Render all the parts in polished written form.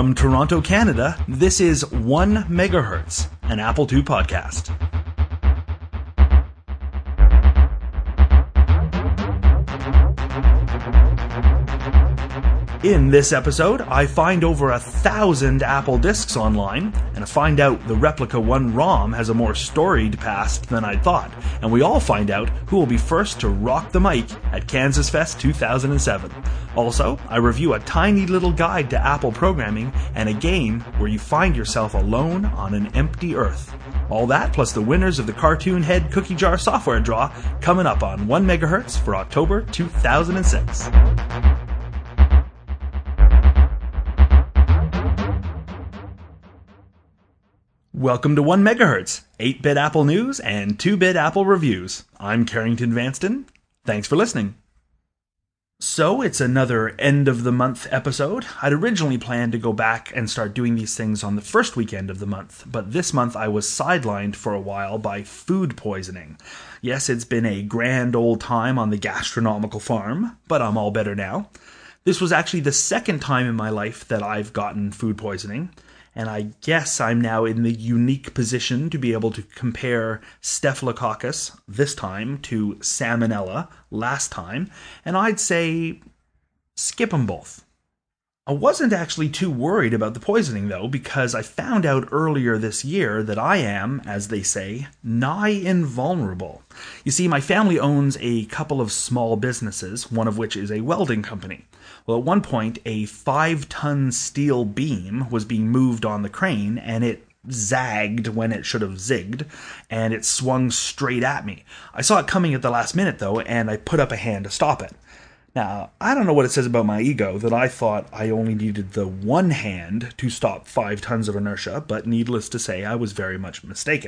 From Toronto, Canada, this is 1 Megahertz, an Apple II podcast. In this episode, I find over 1,000 Apple discs online, and I find out the Replica 1 ROM has a more storied past than I'd thought, and we all find out who will be first to rock the mic at Kansas Fest 2007. Also, I review a tiny little guide to Apple programming and a game where you find yourself alone on an empty Earth. All that plus the winners of the Cartoon Head Cookie Jar software draw coming up on 1 Megahertz for October 2006. Welcome to 1 Megahertz, 8-bit Apple news and 2-bit Apple reviews. I'm Carrington Vanston. Thanks for listening. So, it's another end-of-the-month episode. I'd originally planned to go back and start doing these things on the first weekend of the month, but this month I was sidelined for a while by food poisoning. Yes, it's been a grand old time on the gastronomical farm, but I'm all better now. This was actually the second time in my life that I've gotten food poisoning. And I guess I'm now in the unique position to be able to compare Staphylococcus this time to Salmonella last time, and I'd say skip them both. I wasn't actually too worried about the poisoning though, because I found out earlier this year that I am, as they say, nigh invulnerable. You see, my family owns a couple of small businesses, one of which is a welding company. Well, at one point, a 5-ton steel beam was being moved on the crane, and it zagged when it should have zigged, and it swung straight at me. I saw it coming at the last minute, though, and I put up a hand to stop it. Now, I don't know what it says about my ego that I thought I only needed the one hand to stop 5 tons of inertia, but needless to say, I was very much mistaken.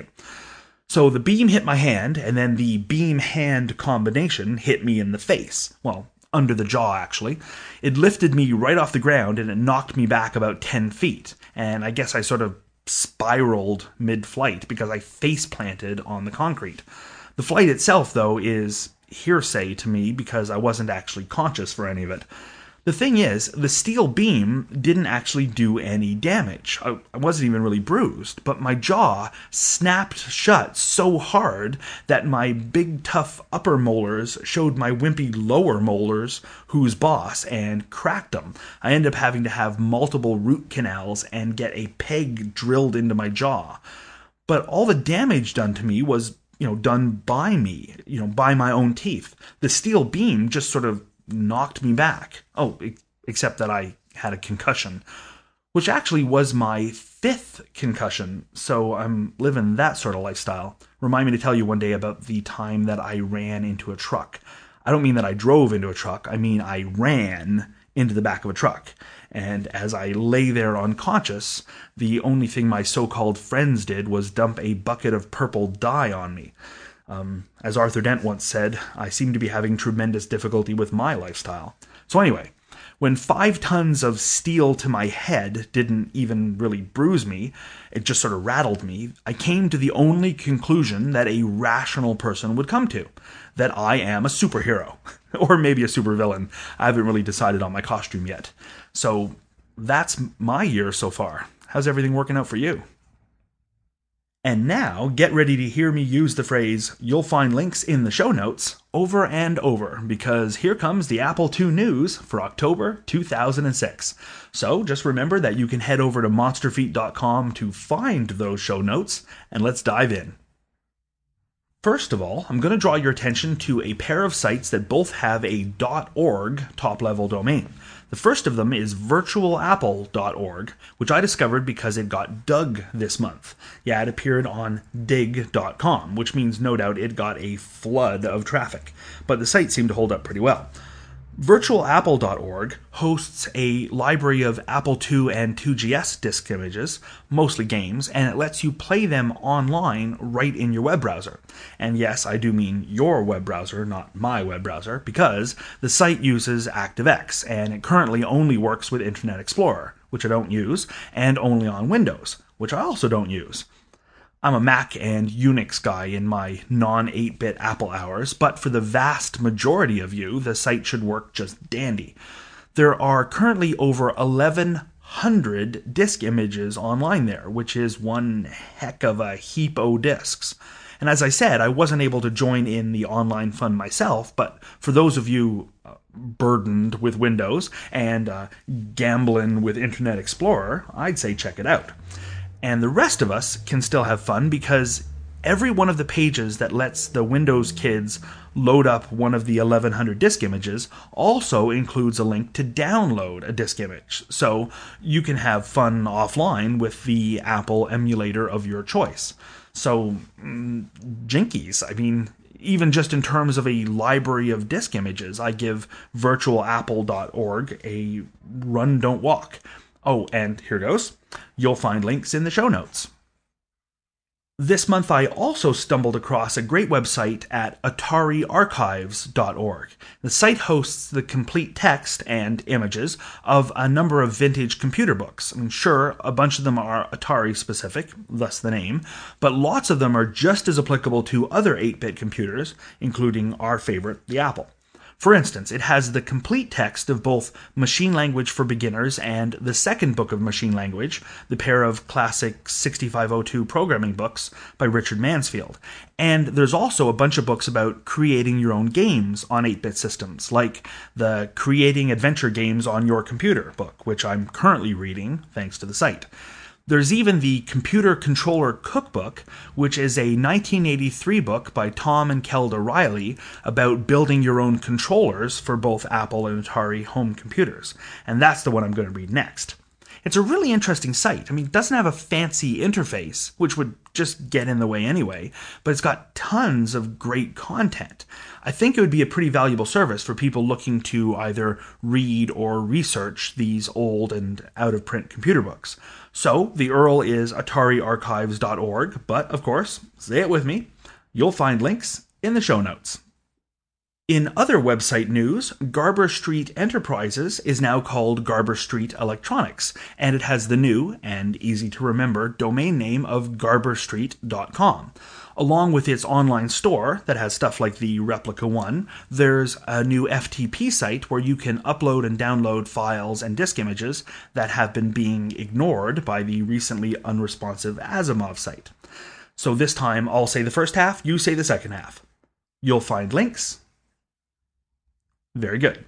So the beam hit my hand, and then the beam-hand combination hit me in the face. Well, under the jaw, actually. It lifted me right off the ground, and it knocked me back about 10 feet. And I guess I sort of spiraled mid-flight because I face-planted on the concrete. The flight itself, though, is hearsay to me because I wasn't actually conscious for any of it. The thing is, the steel beam didn't actually do any damage. I wasn't even really bruised, but my jaw snapped shut so hard that my big tough upper molars showed my wimpy lower molars who's boss and cracked them. I ended up having to have multiple root canals and get a peg drilled into my jaw. But all the damage done to me was, done by me, by my own teeth. The steel beam just sort of knocked me back. Oh, except that I had a concussion, which actually was my 5th concussion, so I'm living that sort of lifestyle. Remind me to tell you one day about the time that I ran into a truck. I don't mean that I drove into a truck, I mean I ran into the back of a truck. And as I lay there unconscious, the only thing my so-called friends did was dump a bucket of purple dye on me. As Arthur Dent once said, I seem to be having tremendous difficulty with my lifestyle. So anyway, when 5 tons of steel to my head didn't even really bruise me, it just sort of rattled me, I came to the only conclusion that a rational person would come to, that I am a superhero, or maybe a supervillain. I haven't really decided on my costume yet. So that's my year so far. How's everything working out for you? And now, get ready to hear me use the phrase, "you'll find links in the show notes," over and over, because here comes the Apple II news for October 2006. So, just remember that you can head over to monsterfeet.com to find those show notes, and let's dive in. First of all, I'm going to draw your attention to a pair of sites that both have a .org top-level domain. The first of them is virtualapple.org, which I discovered because it got dug this month. Yeah, it appeared on dig.com, which means no doubt it got a flood of traffic. But the site seemed to hold up pretty well. Virtualapple.org hosts a library of Apple II and 2GS disk images, mostly games, and it lets you play them online right in your web browser. And yes, I do mean your web browser, not my web browser, because the site uses ActiveX, and it currently only works with Internet Explorer, which I don't use, and only on Windows, which I also don't use. I'm a Mac and Unix guy in my non-8-bit Apple hours, but for the vast majority of you, the site should work just dandy. There are currently over 1,100 100 disk images online there, which is one heck of a heap o' disks. And as I said, I wasn't able to join in the online fun myself, but for those of you burdened with Windows and gambling with Internet Explorer, I'd say check it out. And the rest of us can still have fun because every one of the pages that lets the Windows kids load up one of the 1100 disk images also includes a link to download a disk image. So you can have fun offline with the Apple emulator of your choice. So, jinkies. I mean, even just in terms of a library of disk images, I give virtualapple.org a run, don't walk. Oh, and here goes. You'll find links in the show notes. This month I also stumbled across a great website at AtariArchives.org. The site hosts the complete text and images of a number of vintage computer books. I mean, sure, a bunch of them are Atari specific, thus the name, but lots of them are just as applicable to other 8-bit computers, including our favorite, the Apple. For instance, it has the complete text of both Machine Language for Beginners and the second book of Machine Language, the pair of classic 6502 programming books by Richard Mansfield. And there's also a bunch of books about creating your own games on 8-bit systems, like the Creating Adventure Games on Your Computer book, which I'm currently reading thanks to the site. There's even the Computer Controller Cookbook, which is a 1983 book by Tom and Kelda Riley about building your own controllers for both Apple and Atari home computers. And that's the one I'm going to read next. It's a really interesting site. I mean, it doesn't have a fancy interface, which would just get in the way anyway, but it's got tons of great content. I think it would be a pretty valuable service for people looking to either read or research these old and out-of-print computer books. So, the URL is atariarchives.org, but, of course, say it with me, you'll find links in the show notes. In other website news, Garber Street Enterprises is now called Garber Street Electronics, and it has the new, and easy-to-remember, domain name of garberstreet.com. Along with its online store that has stuff like the Replica One, there's a new FTP site where you can upload and download files and disk images that have been being ignored by the recently unresponsive Asimov site. So this time, I'll say the first half, you say the second half. You'll find links. Very good.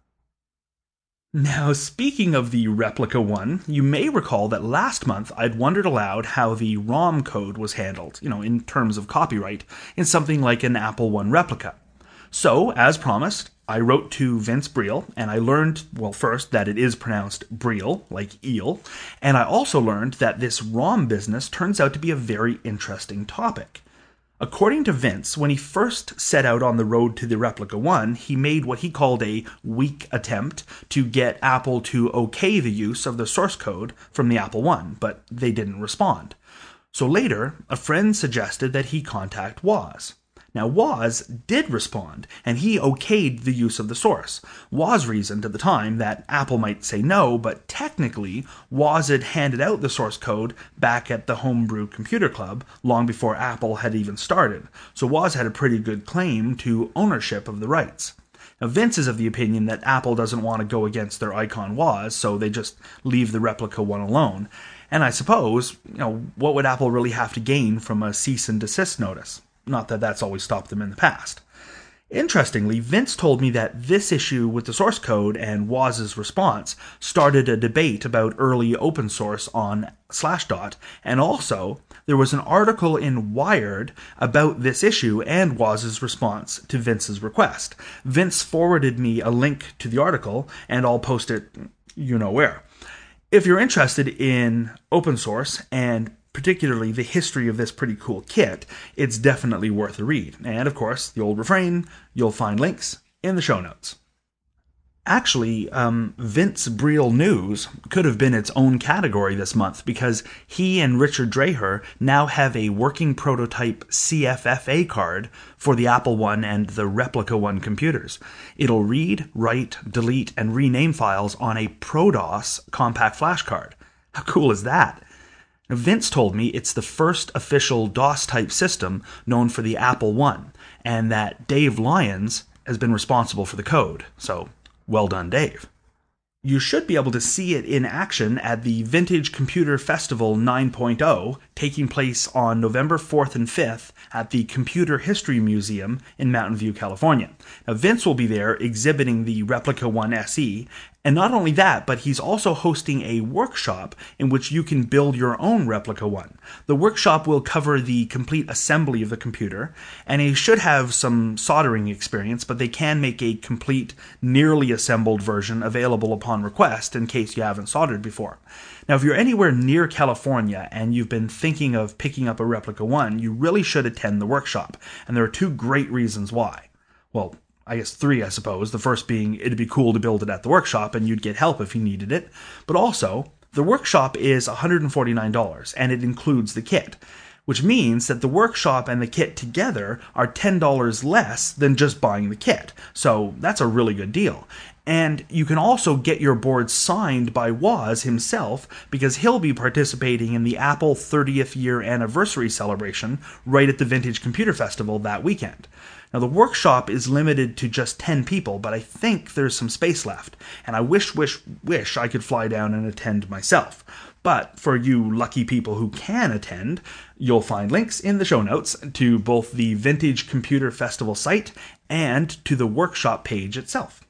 Now, speaking of the Replica One, you may recall that last month I'd wondered aloud how the ROM code was handled, in terms of copyright, in something like an Apple I replica. So, as promised, I wrote to Vince Briel, and I learned, well, first, that it is pronounced Briel, like eel, and I also learned that this ROM business turns out to be a very interesting topic. According to Vince, when he first set out on the road to the Replica One, he made what he called a weak attempt to get Apple to okay the use of the source code from the Apple One, but they didn't respond. So later, a friend suggested that he contact Woz. Now, Woz did respond, and he okayed the use of the source. Woz reasoned at the time that Apple might say no, but technically, Woz had handed out the source code back at the Homebrew Computer Club long before Apple had even started, so Woz had a pretty good claim to ownership of the rights. Now, Vince is of the opinion that Apple doesn't want to go against their icon Woz, so they just leave the Replica One alone. And I suppose, what would Apple really have to gain from a cease and desist notice? Not that that's always stopped them in the past. Interestingly, Vince told me that this issue with the source code and Woz's response started a debate about early open source on Slashdot, and also there was an article in Wired about this issue and Woz's response to Vince's request. Vince forwarded me a link to the article, and I'll post it where. If you're interested in open source and particularly the history of this pretty cool kit, it's definitely worth a read. And of course, the old refrain, you'll find links in the show notes. Actually, Vince Briel News could have been its own category this month because he and Richard Dreher now have a working prototype CFFA card for the Apple One and the Replica One computers. It'll read, write, delete, and rename files on a ProDOS compact flash card. How cool is that? Now, Vince told me it's the first official DOS-type system known for the Apple One, and that Dave Lyons has been responsible for the code. So, well done, Dave. You should be able to see it in action at the Vintage Computer Festival 9.0, taking place on November 4th and 5th at the Computer History Museum in Mountain View, California. Now, Vince will be there exhibiting the Replica 1 SE, and not only that, but he's also hosting a workshop in which you can build your own Replica 1. The workshop will cover the complete assembly of the computer, and he should have some soldering experience, but they can make a complete, nearly assembled version available upon request in case you haven't soldered before. Now, if you're anywhere near California and you've been thinking of picking up a Replica 1, you really should attend the workshop, and there are two great reasons why. Well, I guess three, I suppose. The first being it'd be cool to build it at the workshop and you'd get help if you needed it. But also, the workshop is $149 and it includes the kit, which means that the workshop and the kit together are $10 less than just buying the kit. So that's a really good deal. And you can also get your board signed by Woz himself because he'll be participating in the Apple 30th year anniversary celebration right at the Vintage Computer Festival that weekend. Now, the workshop is limited to just 10 people, but I think there's some space left, and I wish I could fly down and attend myself. But for you lucky people who can attend, you'll find links in the show notes to both the Vintage Computer Festival site and to the workshop page itself.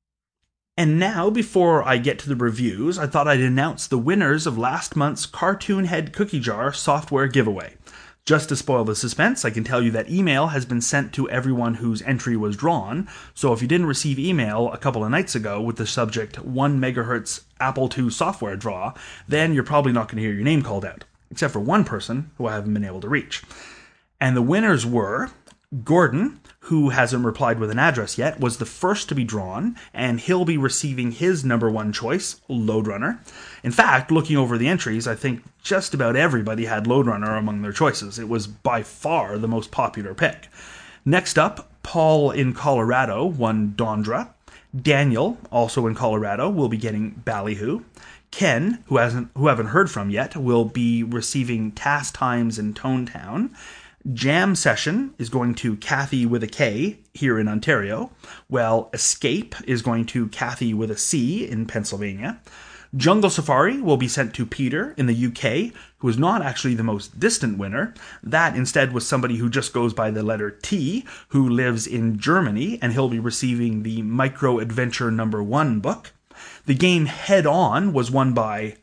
And now, before I get to the reviews, I thought I'd announce the winners of last month's Cartoon Head Cookie Jar software giveaway. Just to spoil the suspense, I can tell you that email has been sent to everyone whose entry was drawn, so if you didn't receive email a couple of nights ago with the subject 1 MHz Apple II software draw, then you're probably not going to hear your name called out, except for one person who I haven't been able to reach. And the winners were Gordon, who hasn't replied with an address yet, was the first to be drawn, and he'll be receiving his number one choice, Lode Runner. In fact, looking over the entries, I think just about everybody had Lode Runner among their choices. It was by far the most popular pick. Next up, Paul in Colorado won Dondra. Daniel, also in Colorado, will be getting Ballyhoo. Ken, who haven't heard from yet, will be receiving Task Times in Tonetown. Jam Session is going to Kathy with a K here in Ontario, while Escape is going to Kathy with a C in Pennsylvania. Jungle Safari will be sent to Peter in the UK, who is not actually the most distant winner. That instead was somebody who just goes by the letter T, who lives in Germany, and he'll be receiving the Micro Adventure number 1 book. The game Head On was won by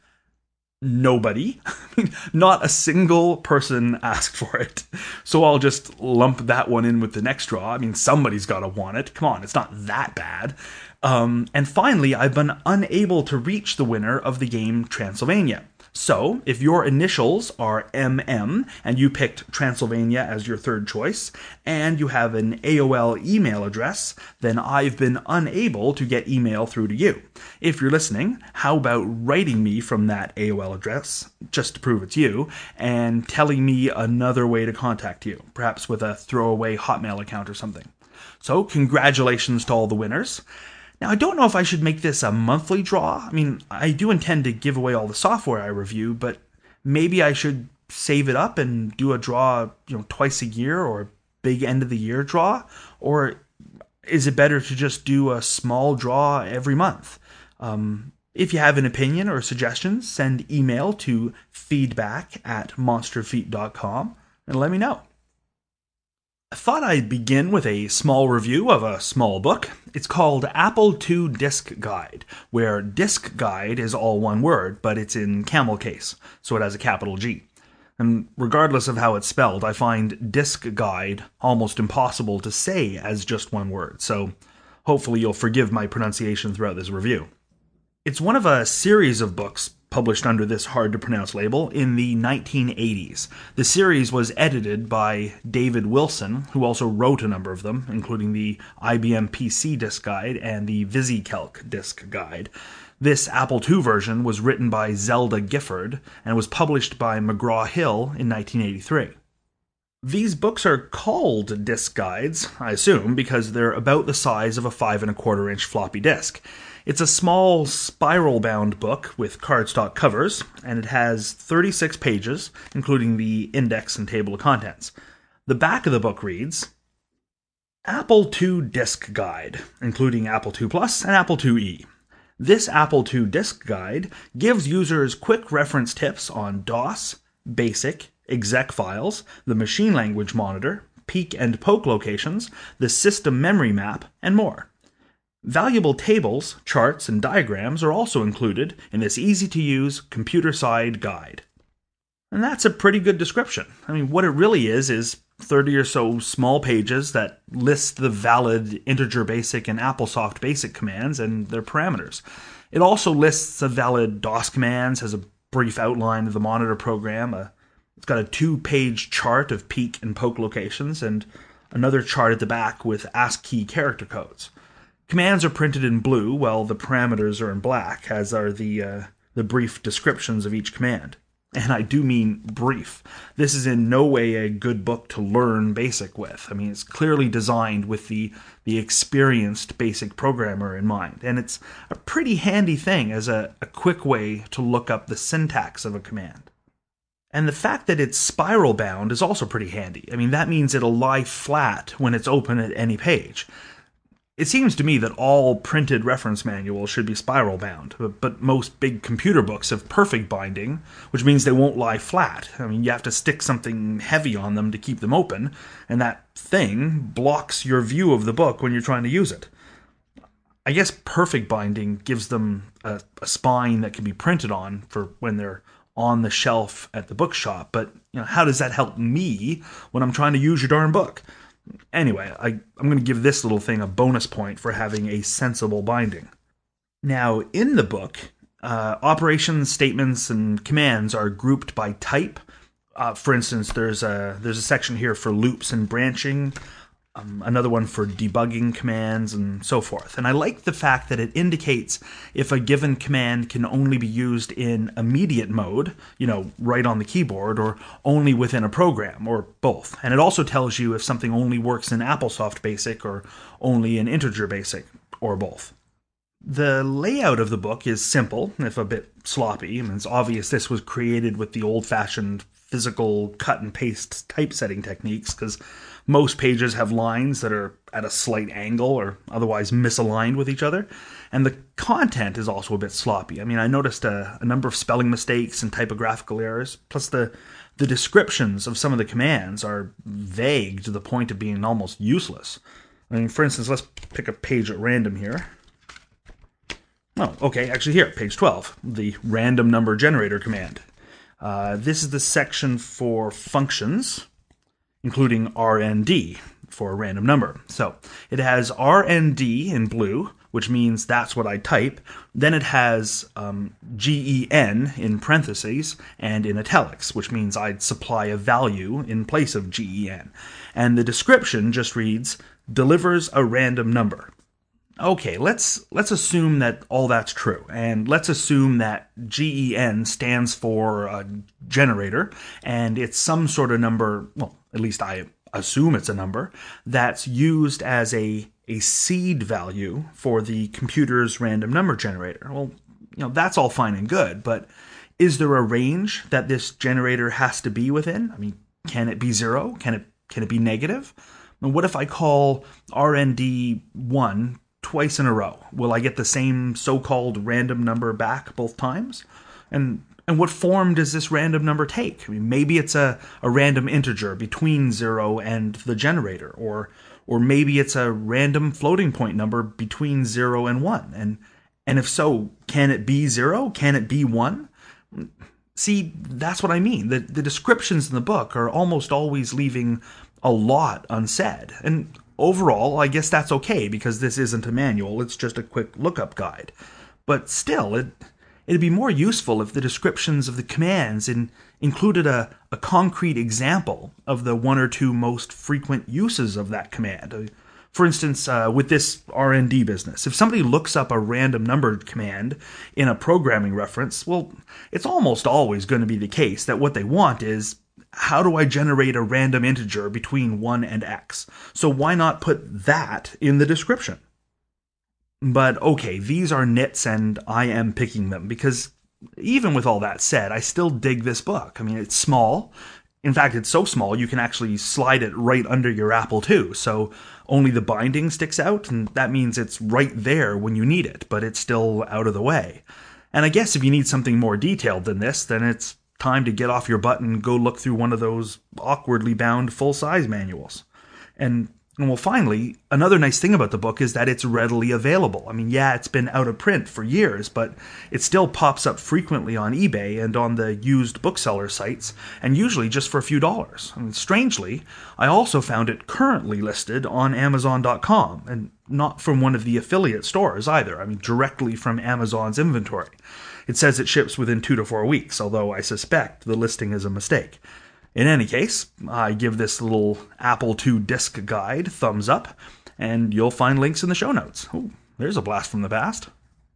nobody. Not a single person asked for it. So I'll just lump that one in with the next draw. I mean, somebody's got to want it. Come on, it's not that bad. And finally, I've been unable to reach the winner of the game Transylvania. So, if your initials are MM and you picked Transylvania as your third choice, and you have an AOL email address, then I've been unable to get email through to you. If you're listening, how about writing me from that AOL address, just to prove it's you, and telling me another way to contact you, perhaps with a throwaway Hotmail account or something. So, congratulations to all the winners. Now, I don't know if I should make this a monthly draw. I mean, I do intend to give away all the software I review, but maybe I should save it up and do a draw, twice a year or a big end of the year draw? Or is it better to just do a small draw every month? If you have an opinion or suggestions, send email to feedback@monsterfeet.com and let me know. I thought I'd begin with a small review of a small book. It's called Apple II Disc Guide, where Disc Guide is all one word, but it's in camel case, so it has a capital G. And regardless of how it's spelled, I find Disc Guide almost impossible to say as just one word, so hopefully you'll forgive my pronunciation throughout this review. It's one of a series of books published under this hard-to-pronounce label in the 1980s. The series was edited by David Wilson, who also wrote a number of them, including the IBM PC Disc Guide and the VisiCalc Disc Guide. This Apple II version was written by Zelda Gifford and was published by McGraw-Hill in 1983. These books are called disc guides, I assume, because they're about the size of a 5 1/4-inch floppy disk. It's a small spiral-bound book with cardstock covers, and it has 36 pages, including the index and table of contents. The back of the book reads, Apple II Disc Guide, including Apple II Plus and Apple IIe. This Apple II Disk Guide gives users quick reference tips on DOS, BASIC, exec files, the machine language monitor, peek and poke locations, the system memory map, and more. Valuable tables, charts, and diagrams are also included in this easy-to-use computer-side guide. And that's a pretty good description. I mean, what it really is 30 or so small pages that list the valid integer basic and AppleSoft basic commands and their parameters. It also lists the valid DOS commands, has a brief outline of the monitor program. It's got a 2-page chart of peek and poke locations and another chart at the back with ASCII character codes. Commands are printed in blue while the parameters are in black, as are the brief descriptions of each command. And I do mean brief. This is in no way a good book to learn BASIC with. I mean, it's clearly designed with the experienced BASIC programmer in mind. And it's a pretty handy thing as a quick way to look up the syntax of a command. And the fact that it's spiral bound is also pretty handy. I mean, that means it'll lie flat when it's open at any page. It seems to me that all printed reference manuals should be spiral bound, but most big computer books have perfect binding, which means they won't lie flat. I mean, you have to stick something heavy on them to keep them open, and that thing blocks your view of the book when you're trying to use it. I guess perfect binding gives them a spine that can be printed on for when they're on the shelf at the bookshop, but how does that help me when I'm trying to use your darn book? Anyway, I'm going to give this little thing a bonus point for having a sensible binding. Now, in the book, operations, statements, and commands are grouped by type. For instance, there's a section here for loops and branching, another one for debugging commands, and so forth. And I like the fact that it indicates if a given command can only be used in immediate mode, right on the keyboard, or only within a program, or both. And it also tells you if something only works in AppleSoft BASIC, or only in Integer BASIC, or both. The layout of the book is simple, if a bit sloppy. I mean, it's obvious this was created with the old-fashioned physical cut-and-paste typesetting techniques, because most pages have lines that are at a slight angle or otherwise misaligned with each other. And the content is also a bit sloppy. I mean, I noticed a number of spelling mistakes and typographical errors, plus the descriptions of some of the commands are vague to the point of being almost useless. I mean, for instance, let's pick a page at random here. Oh, okay, actually here, page 12, the random number generator command. This is the section for functions, including RND for a random number. So it has RND in blue, which means that's what I type. Then it has GEN in parentheses and in italics, which means I'd supply a value in place of GEN. And the description just reads, delivers a random number. Okay, let's assume that all that's true, and let's assume that GEN stands for generator, and it's some sort of number, well, at least I assume it's a number, that's used as a seed value for the computer's random number generator. Well, that's all fine and good, but is there a range that this generator has to be within? I mean, can it be 0? Can it be negative? And what if I call RND 1 twice in a row? Will I get the same so-called random number back both times? And what form does this random number take? I mean, maybe it's a random integer between 0 and the generator, or maybe it's a random floating point number between 0 and 1. And if so, can it be 0? Can it be 1? See, that's what I mean. The descriptions in the book are almost always leaving a lot unsaid. And overall, I guess that's okay, because this isn't a manual, it's just a quick lookup guide. But still, it'd be more useful if the descriptions of the commands included a concrete example of the one or two most frequent uses of that command. For instance, with this RND business, if somebody looks up a random number command in a programming reference, well, it's almost always going to be the case that what they want is, how do I generate a random integer between 1 and x? So why not put that in the description? But okay, these are nits and I am picking them, because even with all that said, I still dig this book. I mean, it's small, In fact, it's so small you can actually slide it right under your Apple II, so only the binding sticks out, and that means it's right there when you need it, but it's still out of the way. And I guess if you need something more detailed than this, then it's time to get off your butt and go look through one of those awkwardly bound full-size manuals. And well, finally, another nice thing about the book is that it's readily available. I mean, yeah, it's been out of print for years, but it still pops up frequently on eBay and on the used bookseller sites, and usually just for a few dollars. And strangely, I also found it currently listed on Amazon.com, and not from one of the affiliate stores either. I mean, directly from Amazon's inventory. It says it ships within 2 to 4 weeks, although I suspect the listing is a mistake. In any case, I give this little Apple II disc guide thumbs up, and you'll find links in the show notes. Ooh, there's a blast from the past.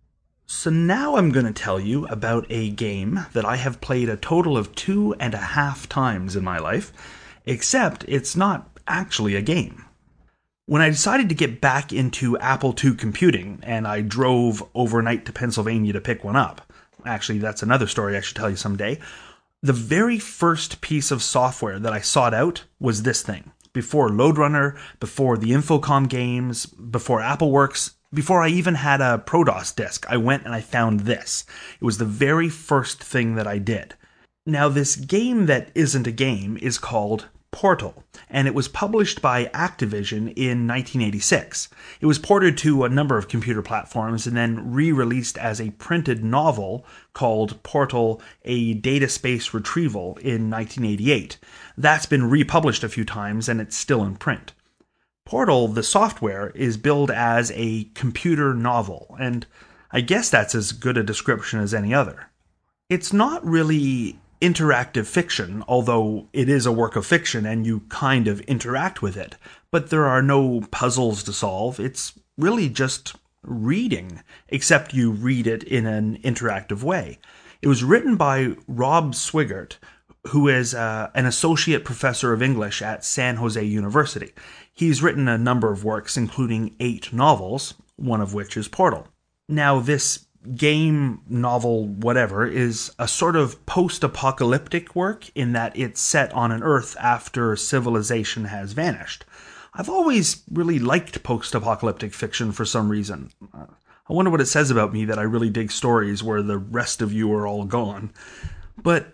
So now I'm going to tell you about a game that I have played a total of 2.5 times in my life, except it's not actually a game. When I decided to get back into Apple II computing, and I drove overnight to Pennsylvania to pick one up, actually that's another story I should tell you someday, the very first piece of software that I sought out was this thing. Before LoadRunner, before the Infocom games, before AppleWorks, before I even had a ProDOS disk, I went and I found this. It was the very first thing that I did. Now, this game that isn't a game is called Portal, and it was published by Activision in 1986. It was ported to a number of computer platforms and then re-released as a printed novel called Portal: A Data Space Retrieval in 1988. That's been republished a few times and it's still in print. Portal, the software, is billed as a computer novel, and I guess that's as good a description as any other. It's not really interactive fiction, although it is a work of fiction and you kind of interact with it. But there are no puzzles to solve. It's really just reading, except you read it in an interactive way. It was written by Rob Swigert, who is an associate professor of English at San Jose University. He's written a number of works, including 8 novels, one of which is Portal. Now, this game, novel, whatever, is a sort of post-apocalyptic work in that it's set on an Earth after civilization has vanished. I've always really liked post-apocalyptic fiction for some reason. I wonder what it says about me that I really dig stories where the rest of you are all gone. But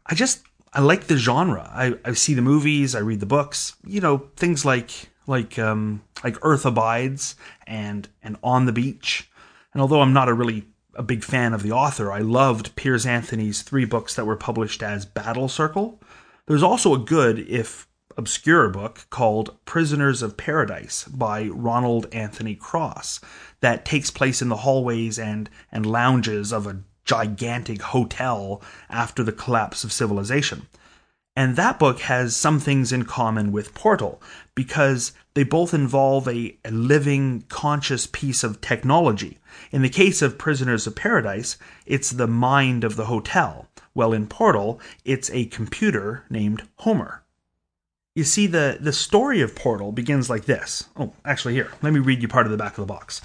I like the genre. I see the movies, I read the books, things like Earth Abides and On the Beach. And although I'm not a big fan of the author, I loved Piers Anthony's 3 books that were published as Battle Circle. There's also a good, if obscure, book called Prisoners of Paradise by Ronald Anthony Cross that takes place in the hallways and lounges of a gigantic hotel after the collapse of civilization. And that book has some things in common with Portal, because they both involve a living, conscious piece of technology. In the case of Prisoners of Paradise, it's the mind of the hotel. Well, in Portal, it's a computer named Homer. You see, the story of Portal begins like this. Oh, actually, here, let me read you part of the back of the box.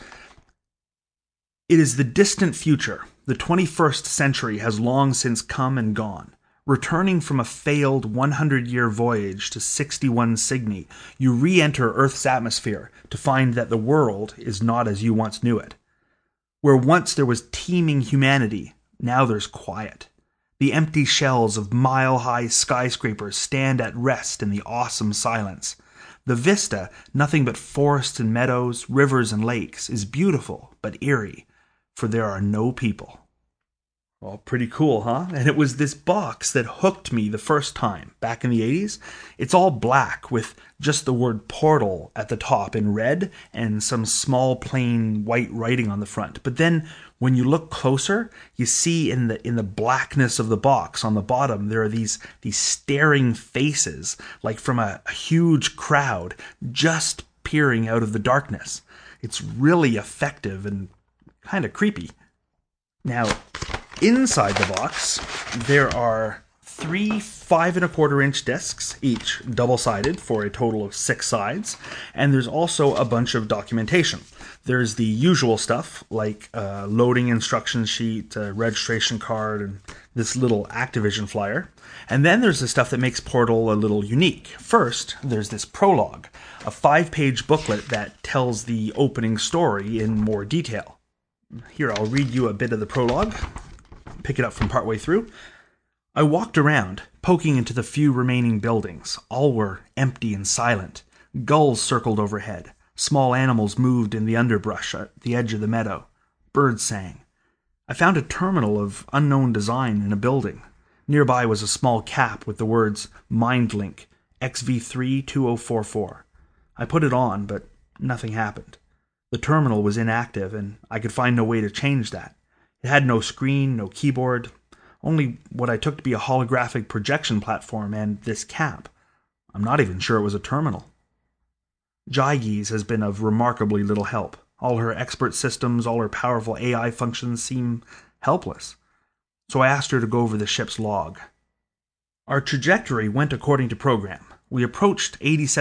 It is the distant future. The 21st century has long since come and gone. Returning from a failed 100-year voyage to 61 Cygni, you re-enter Earth's atmosphere to find that the world is not as you once knew it. Where once there was teeming humanity, now there's quiet. The empty shells of mile-high skyscrapers stand at rest in the awesome silence. The vista, nothing but forests and meadows, rivers and lakes, is beautiful but eerie, for there are no people. Well, pretty cool, huh? And it was this box that hooked me the first time, back in the 80s. It's all black with just the word Portal at the top in red and some small plain white writing on the front. But then when you look closer, you see in the blackness of the box on the bottom, there are these staring faces, like from a huge crowd, just peering out of the darkness. It's really effective and kind of creepy. Now, inside the box, there are 3 5.25-inch discs, each double-sided for a total of 6 sides, and there's also a bunch of documentation. There's the usual stuff, like a loading instruction sheet, a registration card, and this little Activision flyer. And then there's the stuff that makes Portal a little unique. First, there's this prologue, a 5-page booklet that tells the opening story in more detail. Here, I'll read you a bit of the prologue. Pick it up from partway through. I walked around, poking into the few remaining buildings. All were empty and silent. Gulls circled overhead. Small animals moved in the underbrush at the edge of the meadow. Birds sang. I found a terminal of unknown design in a building. Nearby was a small cap with the words MindLink XV32044. I put it on, but nothing happened. The terminal was inactive, and I could find no way to change that. It had no screen, no keyboard, only what I took to be a holographic projection platform and this cap. I'm not even sure it was a terminal. Gyges has been of remarkably little help. All her expert systems, all her powerful AI functions seem helpless. So I asked her to go over the ship's log. Our trajectory went according to program. We approached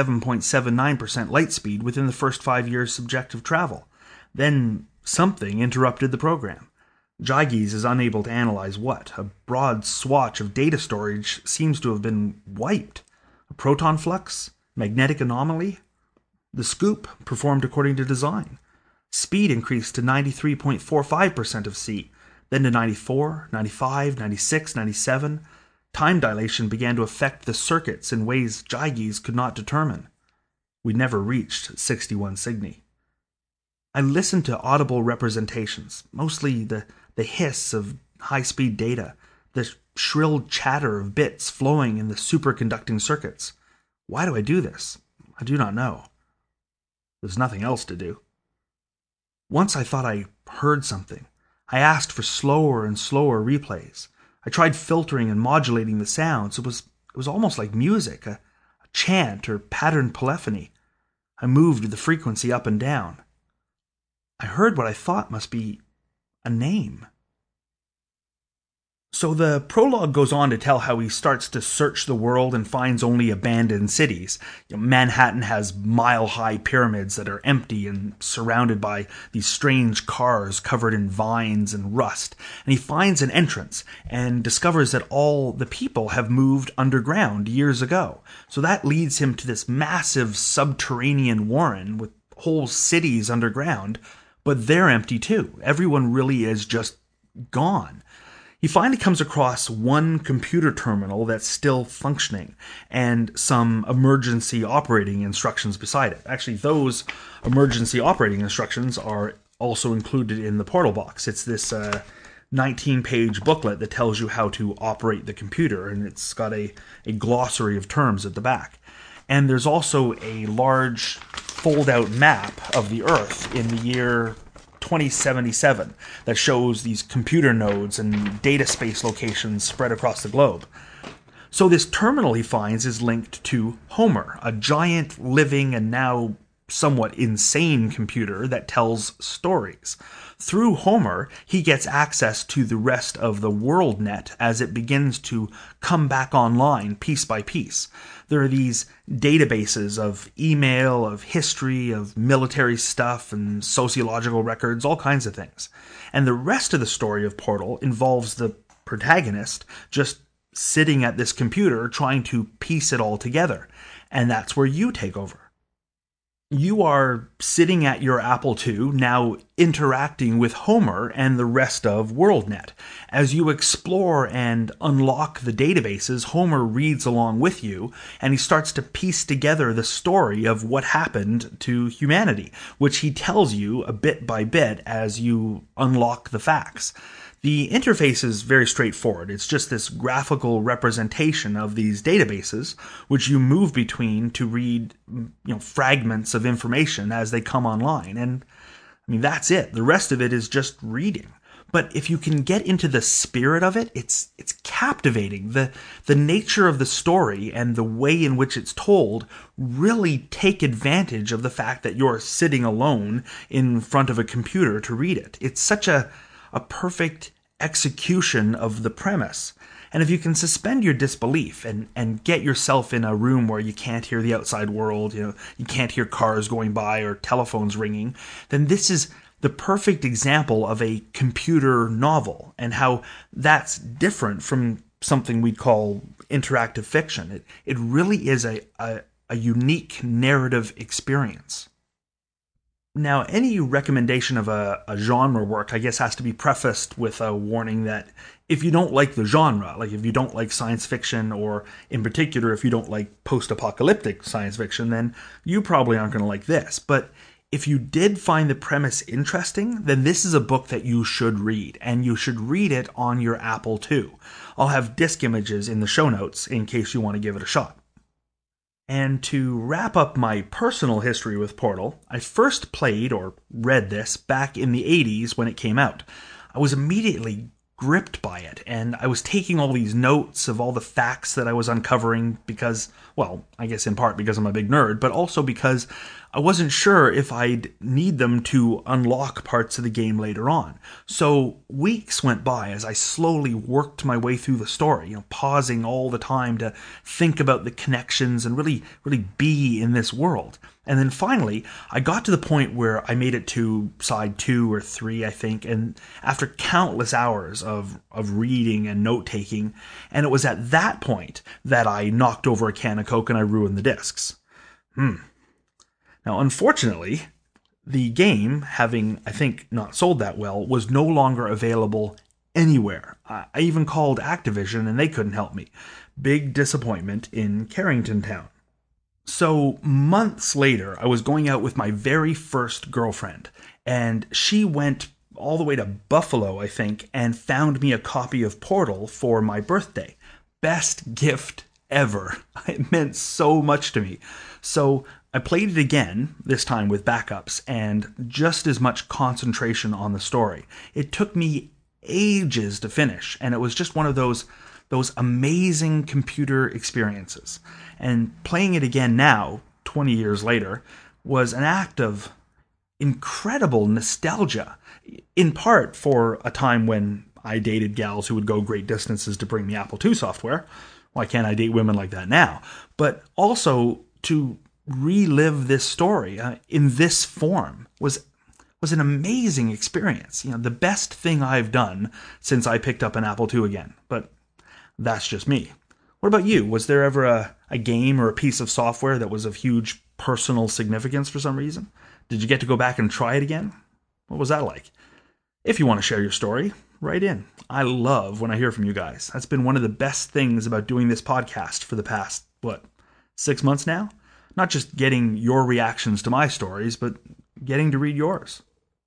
87.79% light speed within the first 5 years' subjective travel. Then something interrupted the program. Gyges is unable to analyze what. A broad swatch of data storage seems to have been wiped. A proton flux? Magnetic anomaly? The scoop performed according to design. Speed increased to 93.45% of C, then to 94, 95, 96, 97. Time dilation began to affect the circuits in ways Gyges could not determine. We never reached 61 Cygni. I listened to audible representations, mostly the hiss of high-speed data, the shrill chatter of bits flowing in the superconducting circuits. Why do I do this? I do not know. There's nothing else to do. Once I thought I heard something. I asked for slower and slower replays. I tried filtering and modulating the sounds. It was almost like music, a chant or patterned polyphony. I moved the frequency up and down. I heard what I thought must be a name. So the prologue goes on to tell how he starts to search the world and finds only abandoned cities. Manhattan has mile-high pyramids that are empty and surrounded by these strange cars covered in vines and rust. And he finds an entrance and discovers that all the people have moved underground years ago. So that leads him to this massive subterranean warren with whole cities underground, but they're empty too. Everyone really is just gone. He finally comes across one computer terminal that's still functioning and some emergency operating instructions beside it. Actually, those emergency operating instructions are also included in the Portal box. It's this 19-page booklet that tells you how to operate the computer, and it's got a glossary of terms at the back. And there's also a large fold-out map of the Earth in the year 2077 that shows these computer nodes and data space locations spread across the globe. So this terminal he finds is linked to Homer, a giant living and now somewhat insane computer that tells stories. Through Homer, he gets access to the rest of the WorldNet as it begins to come back online piece by piece. There are these databases of email, of history, of military stuff, and sociological records, all kinds of things. And the rest of the story of Portal involves the protagonist just sitting at this computer trying to piece it all together. And that's where you take over. You are sitting at your Apple II, now interacting with Homer and the rest of WorldNet. As you explore and unlock the databases, Homer reads along with you, and he starts to piece together the story of what happened to humanity, which he tells you a bit by bit as you unlock the facts. The interface is very straightforward. It's just this graphical representation of these databases, which you move between to read, fragments of information as they come online. And that's it. The rest of it is just reading. But if you can get into the spirit of it, it's captivating. The nature of the story and the way in which it's told really take advantage of the fact that you're sitting alone in front of a computer to read it. It's such a perfect execution of the premise. And if you can suspend your disbelief and get yourself in a room where you can't hear the outside world, you can't hear cars going by or telephones ringing, then this is the perfect example of a computer novel, and how that's different from something we'd call interactive fiction. It really is a unique narrative experience. Now, any recommendation of a genre work, I guess, has to be prefaced with a warning that if you don't like the genre, like if you don't like science fiction, or in particular, if you don't like post-apocalyptic science fiction, then you probably aren't going to like this. But if you did find the premise interesting, then this is a book that you should read, and you should read it on your Apple II. I'll have disc images in the show notes in case you want to give it a shot. And to wrap up my personal history with Portal, I first played or read this back in the 80s when it came out. I was immediately gripped by it, and I was taking all these notes of all the facts that I was uncovering because, well, I guess in part because I'm a big nerd, but also because I wasn't sure if I'd need them to unlock parts of the game later on. So weeks went by as I slowly worked my way through the story, pausing all the time to think about the connections and really be in this world. And then finally, I got to the point where I made it to side 2 or 3, I think, and after countless hours of reading and note-taking, and it was at that point that I knocked over a can of Coke and I ruined the discs. Now, unfortunately, the game, having, I think, not sold that well, was no longer available anywhere. I even called Activision and they couldn't help me. Big disappointment in Carrington Town. So, months later, I was going out with my very first girlfriend, and she went all the way to Buffalo, I think, and found me a copy of Portal for my birthday. Best gift ever. It meant so much to me. So, I played it again, this time with backups, and just as much concentration on the story. It took me ages to finish, and it was just one of those amazing computer experiences. And playing it again now, 20 years later, was an act of incredible nostalgia, in part for a time when I dated gals who would go great distances to bring me Apple II software. Why can't I date women like that now? But also to relive this story in this form was an amazing experience. The best thing I've done since I picked up an Apple II again. But that's just me. What about you? Was there ever a game or a piece of software that was of huge personal significance for some reason? Did you get to go back and try it again? What was that like? If you want to share your story, write in. I love when I hear from you guys. That's been one of the best things about doing this podcast for the past, 6 months now? Not just getting your reactions to my stories, but getting to read yours.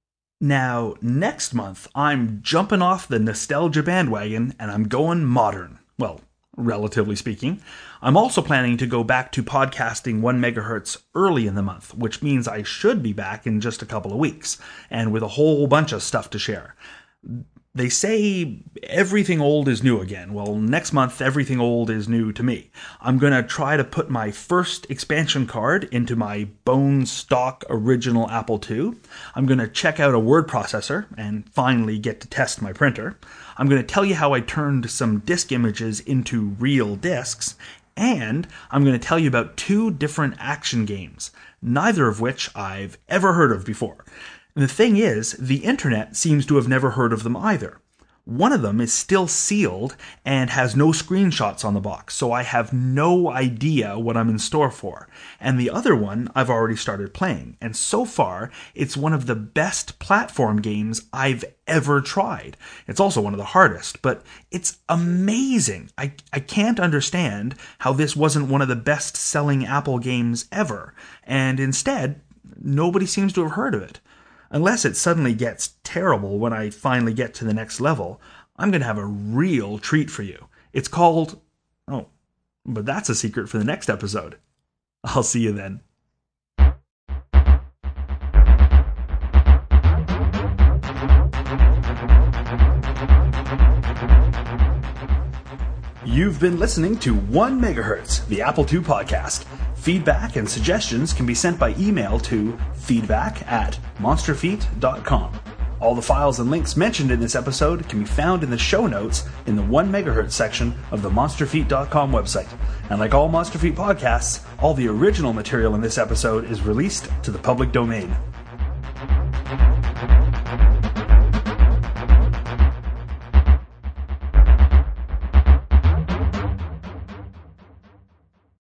Now, next month, I'm jumping off the nostalgia bandwagon and I'm going modern. Well, relatively speaking. I'm also planning to go back to podcasting 1 megahertz early in the month, which means I should be back in just a couple of weeks, and with a whole bunch of stuff to share. They say everything old is new again. Well, next month, everything old is new to me. I'm going to try to put my first expansion card into my bone stock original Apple II. I'm going to check out a word processor and finally get to test my printer. I'm going to tell you how I turned some disk images into real disks. And I'm going to tell you about 2 different action games, neither of which I've ever heard of before. And the thing is, the internet seems to have never heard of them either. One of them is still sealed and has no screenshots on the box, so I have no idea what I'm in store for. And the other one I've already started playing, and so far, it's one of the best platform games I've ever tried. It's also one of the hardest, but it's amazing. I can't understand how this wasn't one of the best-selling Apple games ever, and instead, nobody seems to have heard of it. Unless it suddenly gets terrible when I finally get to the next level, I'm going to have a real treat for you. It's called... Oh, but that's a secret for the next episode. I'll see you then. You've been listening to 1 megahertz, the Apple II podcast. Feedback and suggestions can be sent by email to feedback@monsterfeet.com. All the files and links mentioned in this episode can be found in the show notes in the 1 megahertz section of the monsterfeet.com website. And like all Monster Feet podcasts, all the original material in this episode is released to the public domain.